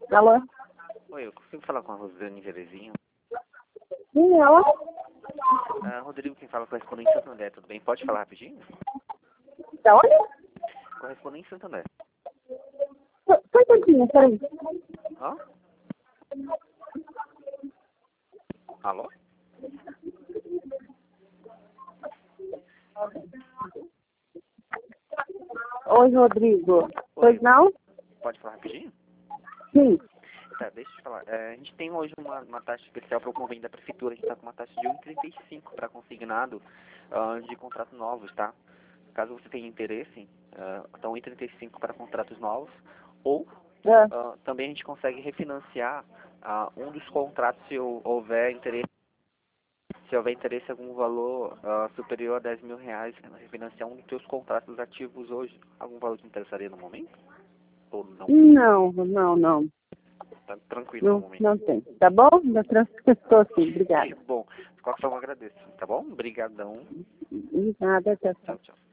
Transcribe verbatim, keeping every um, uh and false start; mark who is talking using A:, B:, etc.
A: Alô?
B: Oi, eu consigo falar com a Rosane Verezinho?
A: Sim, alô?
B: Ah, Rodrigo, quem fala, correspondente Santander, tudo bem? Pode falar rapidinho?
A: Da onde?
B: Correspondente Santander.
A: Só só um pouquinho, peraí.
B: Hã? Alô?
A: Oi, Rodrigo.
B: Oi.
A: Pois não?
B: Pode falar rapidinho?
A: Sim.
B: Tá, deixa eu te falar. É, a gente tem hoje uma, uma taxa especial para o convênio da prefeitura. A gente está com uma taxa de um vírgula trinta e cinco para consignado ah, de contratos novos, tá? Caso você tenha interesse, uh, então um vírgula trinta e cinco para contratos novos. Ou
A: É.
B: ah, também a gente consegue refinanciar ah, um dos contratos se hou- houver interesse. Se houver interesse em algum valor ah, superior a dez mil reais, refinanciar um dos seus contratos ativos hoje, algum valor te interessaria no momento? Ou não?
A: Não, não, não.
B: Tá tranquilo no
A: Não,
B: momento.
A: não tem. Tá bom? Da Estou sim, obrigada.
B: Bom, de qualquer forma, eu agradeço, tá bom? Obrigadão.
A: Nada, tchau, tchau.
B: Tchau, tchau.